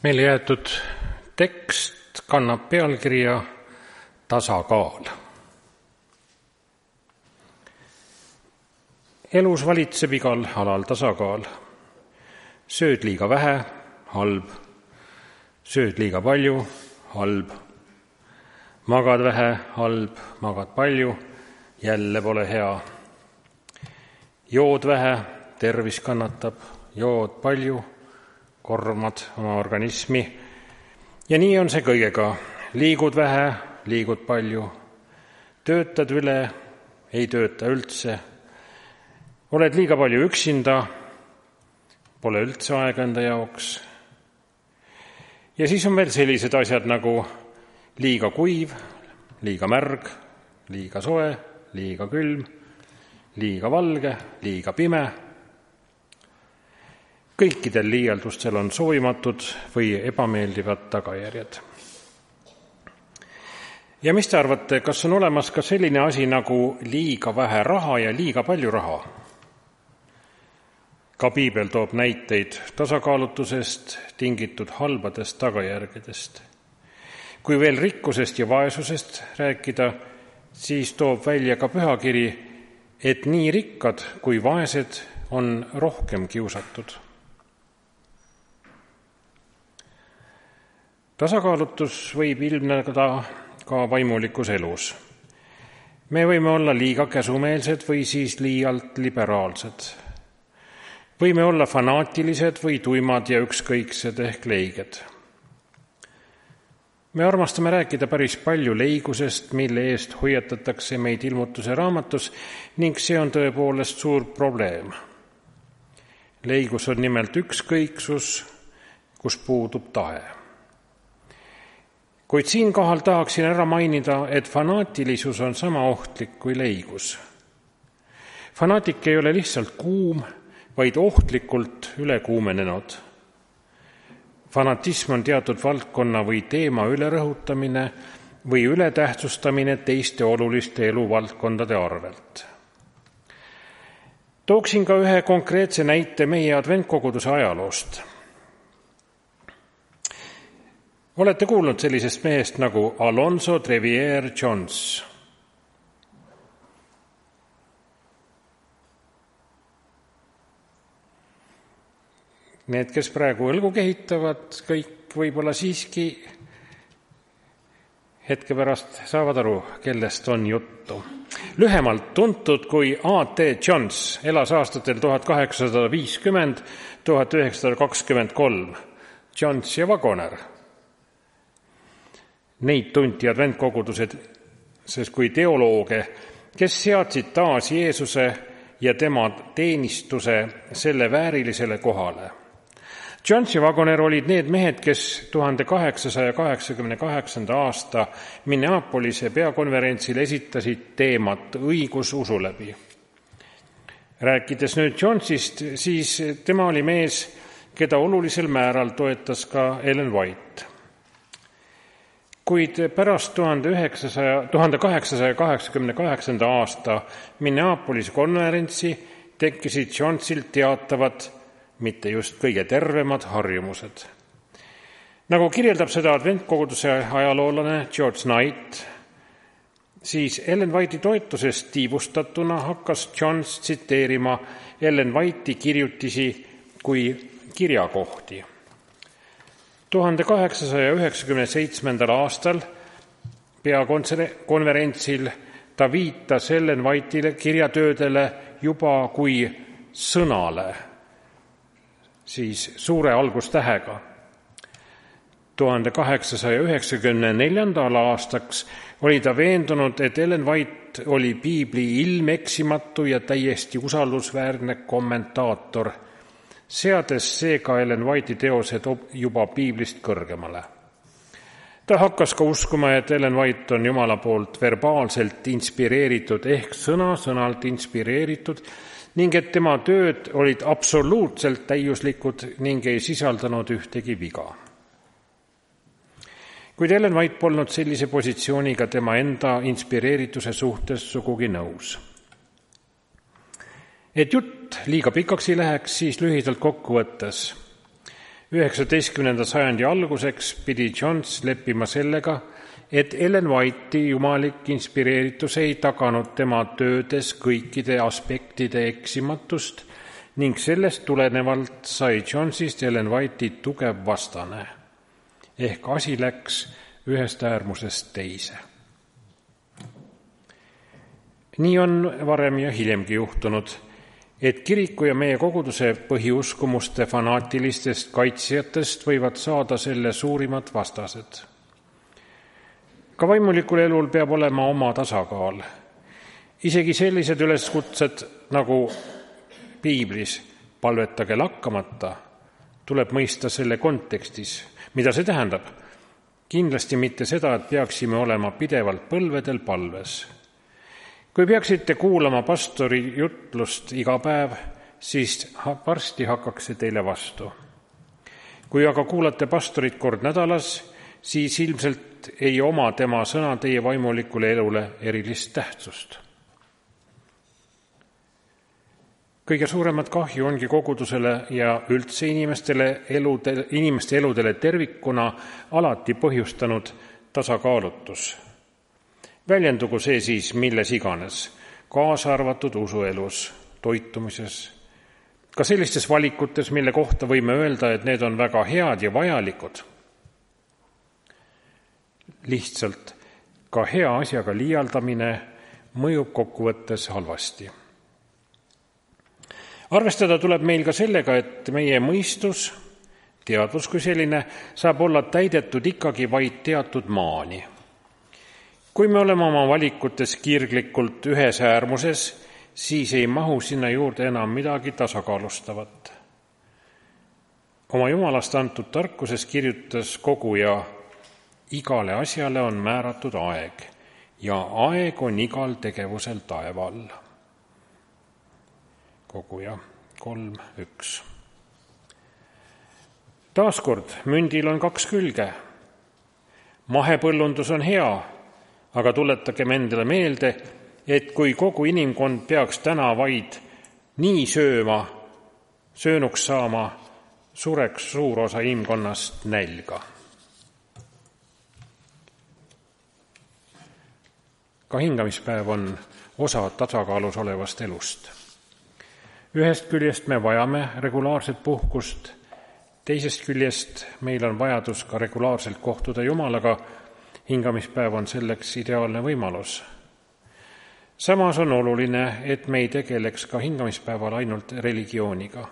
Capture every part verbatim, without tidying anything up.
Meile jäetud tekst kannab pealkirja Tasakaal. Elus valitseb igal alal tasakaal. Sööd liiga vähe, halb. Sööd liiga palju, halb. Magad vähe, halb. Magad palju, jälle pole hea. Jood vähe, tervis kannatab. Jood palju, kormad oma organismi. Ja nii on see kõigega. Liigud vähe, liigud palju. Töötad üle, ei tööta üldse. Oled liiga palju üksinda, pole üldse aega enda jaoks. Ja siis on veel sellised asjad nagu liiga kuiv, liiga märg, liiga soe, liiga külm, liiga valge, liiga pime. Kõikidel liialdustel on soovimatud või ebameeldivad tagajärjed. Ja mis te arvate, kas on olemas ka selline asi nagu liiga vähe raha ja liiga palju raha? Ka Piibel toob näiteid tasakaalutusest tingitud halbadest tagajärgedest. Kui veel rikkusest ja vaesusest rääkida, siis toob välja ka pühakiri, et nii rikkad kui vaesed on rohkem kiusatud. Tasakaalutus võib ilmneda ka vaimulikus elus. Me võime olla liiga käsumeelsed või siis liialt liberaalsed. Võime olla fanaatilised või tuimad ja ükskõiksed ehk leiged. Me armastame rääkida päris palju leigusest, mille eest hoiatatakse meid ilmutuse raamatus ning see on tõepoolest suur probleem. Leigus on nimelt ükskõiksus, kus puudub tahe. Kuid siinkohal tahaksin ära mainida, et fanaatilisus on sama ohtlik kui leigus. Fanaatik ei ole lihtsalt kuum, vaid ohtlikult ülekuumenenud. Fanatism on teatud valdkonna või teema ülerõhutamine või ületähtsustamine teiste oluliste eluvaldkondade arvelt. Tooksin ka ühe konkreetse näite meie adventkoguduse ajaloost. Olete kuulnud sellisest mehest nagu Alonzo Trevier Jones? Need, kes praegu õlgu kehitavad, kõik võib-olla siiski hetke pärast saavad aru, kellest on juttu. Lühemalt tuntud kui A T Jones elas aastatel tuhat kaheksasada viiskümmend kuni tuhat üheksasada kakskümmend kolm. Jones ja Wagoner. Neid tunti adventkogudused, sest kui teolooge, kes seadsid taas Jeesuse ja tema teenistuse selle väärilisele kohale. Jones ja Wagoner olid need mehed, kes tuhande kaheksasaja kaheksakümne kaheksanda aasta Minneapolise peakonverentsil esitasid teemat õigus usu läbi. Rääkides nüüd Jonesist, siis tema oli mees, keda olulisel määral toetas ka Ellen White. Kuid pärast tuhande kaheksasaja kaheksakümne kaheksanda aasta Minneapolise konverentsi tekkisid Jonesil teatavad, mitte just kõige tervemad harjumused. Nagu kirjeldab seda adventkoguduse ajaloolane George Knight, siis Ellen White'i toetusest tiivustatuna hakkas Jones tsiteerima Ellen White'i kirjutisi kui kirjakohti. tuhande kaheksasaja üheksakümne seitsmendal aastal peakonverentsil ta viitas Ellen White'ile kirjatöödele juba kui sõnale, siis suure algustähega. tuhande kaheksasaja üheksakümne neljandal aastaks oli ta veendunud, et Ellen White oli Piibli ilmeksimatu ja täiesti usaldusväärne kommentaator, seades seega Ellen White'i teosed juba Piiblist kõrgemale. Ta hakkas ka uskuma, et Ellen White on Jumala poolt verbaalselt inspireeritud ehk sõna-sõnalt inspireeritud ning et tema tööd olid absoluutselt täiuslikud ning ei sisaldanud ühtegi viga. Kuid Ellen White polnud sellise positsiooniga tema enda inspireerituse suhtes sugugi nõus. Et jutt liiga pikaks ei läheks, siis lühidalt kokku võttes. üheksateistkümnenda sajandi alguseks pidi Jones leppima sellega, et Ellen White'i jumalik inspireeritus ei taganud tema töödes kõikide aspektide eksimatust ning sellest tulenevalt sai Jonesist Ellen White'i tugev vastane. Ehk asi läks ühest äärmusest teise. Nii on varem ja hiljemgi juhtunud, et kiriku ja meie koguduse põhiuskumuste fanaatilistest kaitsjatest võivad saada selle suurimad vastased. Ka vaimulikul elul peab olema oma tasakaal. Isegi sellised üleskutsed nagu piiblis palvetage lakkamata tuleb mõista selle kontekstis. Mida see tähendab? Kindlasti mitte seda, et peaksime olema pidevalt põlvedel palves. Kui peaksite kuulama pastori jutlust iga päev, siis varsti hakkaks see teile vastu. Kui aga kuulate pastorit kord nädalas, siis ilmselt ei oma tema sõna teie vaimulikule elule erilist tähtsust. Kõige suuremat kahju ongi kogudusele ja üldse inimestele eludele, inimeste eludele tervikuna alati põhjustanud tasakaalutus. Väljendugu see siis milles iganes, kaasa arvatud usuelus, toitumises, ka sellistes valikutes, mille kohta võime öelda, et need on väga head ja vajalikud. Lihtsalt ka hea asjaga liialdamine mõjub kokkuvõttes halvasti. Arvestada tuleb meil ka sellega, et meie mõistus, teadvus kui selline, saab olla täidetud ikkagi vaid teatud maani. Kui me oleme oma valikutes kirglikult ühes äärmuses, siis ei mahu sinna juurde enam midagi tasakaalustavat. Oma Jumalast antud tarkuses kirjutas koguja, igale asjale on määratud aeg ja aeg on igal tegevusel taeval. Koguja kolm üks. Taaskord, mündil on kaks külge. Mahepõllundus on hea, aga tuletagem endale meelde, et kui kogu inimkond peaks täna vaid nii sööma, söönuks saama, sureks suur osa inimkonnast nälga. Ka hingamispäev on osa tasakaalus olevast elust. Ühest küljest me vajame regulaarset puhkust, teisest küljest meil on vajadus ka regulaarselt kohtuda Jumalaga. Hingamispäev on selleks ideaalne võimalus. Samas on oluline, et me ei tegeleks ka hingamispäeval ainult religiooniga.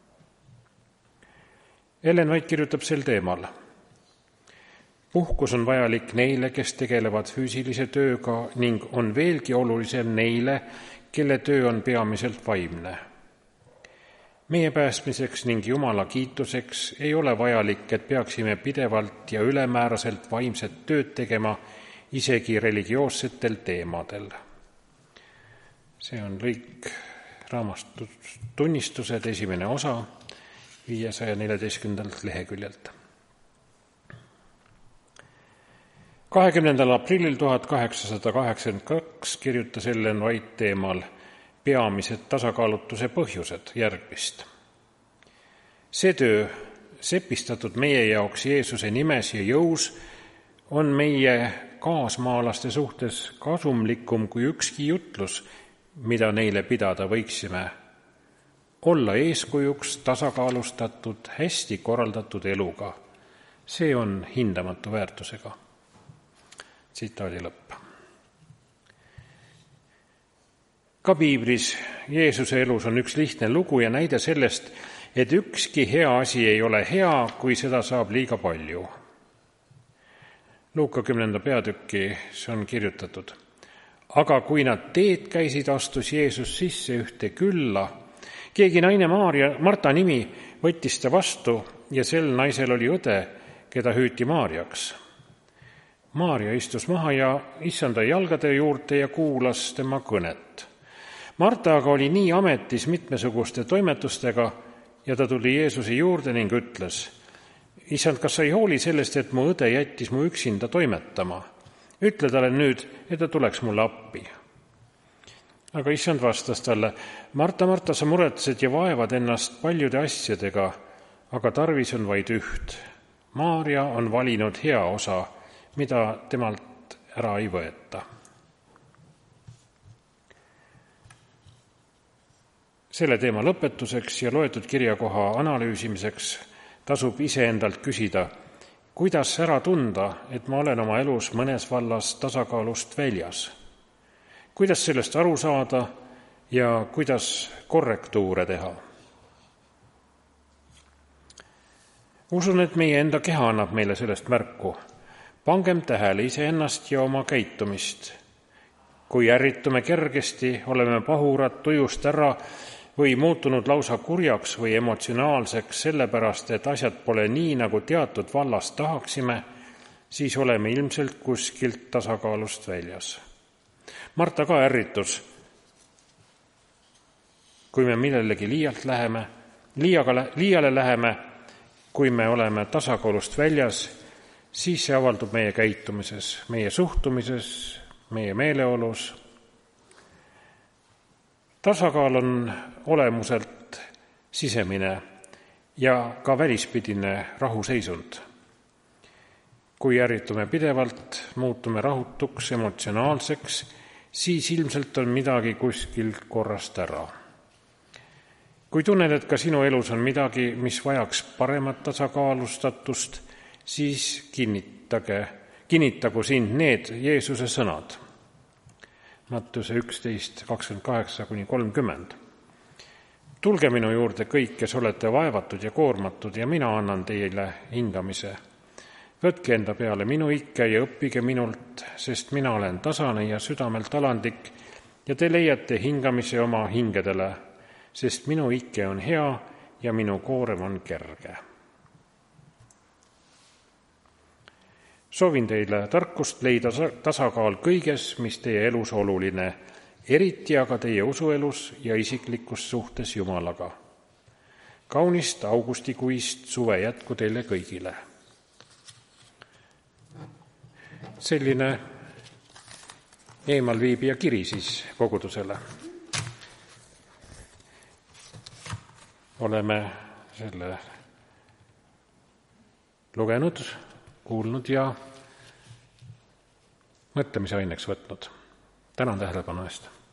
Ellen White kirjutab sel teemal. Puhkus on vajalik neile, kes tegelevad füüsilise tööga ning on veelgi olulisem neile, kelle töö on peamiselt vaimne. Meie päästmiseks ning Jumala kiituseks ei ole vajalik, et peaksime pidevalt ja ülemääraselt vaimset tööd tegema isegi religioossetel teemadel. See on lõik raamatust Tunnistused, esimene osa, viiesaja neljateistkümnendalt leheküljelt. kahekümnendal aprillil tuhat kaheksasada kaheksakümmend kaks kirjutas Ellen White teemal peamised tasakaalutuse põhjused järgmist. See töö, sepistatud meie jaoks Jeesuse nimes ja jõus, on meie kaasmaalaste suhtes kasumlikum kui ükski jutlus, mida neile pidada võiksime. Olla eeskujuks tasakaalustatud, hästi korraldatud eluga. See on hindamatu väärtusega. Tsitaadi lõpp. Ka piiblis Jeesuse elus on üks lihtne lugu ja näide sellest, et ükski hea asi ei ole hea, kui seda saab liiga palju. Luuka kümnenda peatükki see on kirjutatud. Aga kui nad teed käisid, astus Jeesus sisse ühte külla. Keegi naine Maaria, Marta nimi, võttis ta vastu ja sel naisel oli õde, keda hüüti Maariaks. Maaria istus maha ja issanda jalgade juurde ja kuulas tema kõnet. Marta aga oli nii ametis mitmesuguste toimetustega ja ta tuli Jeesuse juurde ning ütles, issand, kas sa ei hooli sellest, et mu õde jättis mu üksinda toimetama? Ütle talle nüüd, et ta tuleks mulle appi. Aga issand vastas talle, Marta, Marta, sa muretsed ja vaevad ennast paljude asjadega, aga tarvis on vaid üht. Maarja on valinud hea osa, mida temalt ära ei võeta. Selle teema lõpetuseks ja loetud kirjakoha analüüsimiseks tasub iseendalt küsida, kuidas ära tunda, et ma olen oma elus mõnes vallas tasakaalust väljas. Kuidas sellest aru saada ja kuidas korrektuure teha? Usun, et meie enda keha annab meile sellest märku. Pangem tähele iseennast ja oma käitumist. Kui ärritume kergesti, oleme pahurad tujust ära või muutunud lausa kurjaks või emotsionaalseks sellepärast, et asjad pole nii, nagu teatud vallas tahaksime, siis oleme ilmselt kuskilt tasakaalust väljas. Marta ka ärritus, kui me millelegi liialt läheme, liiaga, liiale läheme, kui me oleme tasakaalust väljas, siis see avaldub meie käitumises, meie suhtumises, meie meeleolus. Tasakaal on olemuselt sisemine ja ka välispidine rahuseisund. Kui ärritume pidevalt, muutume rahutuks, emotsionaalseks, siis ilmselt on midagi kuskil korrast ära. Kui tunned, et ka sinu elus on midagi, mis vajaks paremat tasakaalustatust, siis kinnitage, kinnitagu sind need Jeesuse sõnad. Mattuse üksteist kakskümmend kaheksa kuni kolmkümmend. Tulge minu juurde kõik, kes olete vaevatud ja koormatud, ja mina annan teile hingamise. Võtke enda peale minu ikke ja õppige minult, sest mina olen tasane ja südamelt alandlik ja te leiate hingamise oma hingedele, sest minu ikke on hea ja minu koorem on kerge. Soovin teile tarkust leida tasakaal kõiges, mis teie elus oluline, eriti aga teie usuelus ja isiklikus suhtes Jumalaga. Kaunist augustikuist suve jätku teile kõigile. Selline eemalviibija kiri siis kogudusele. Oleme selle lugenud, kuulnud ja mõtlemise aineks võtnud. Tänan tähelepanu eest.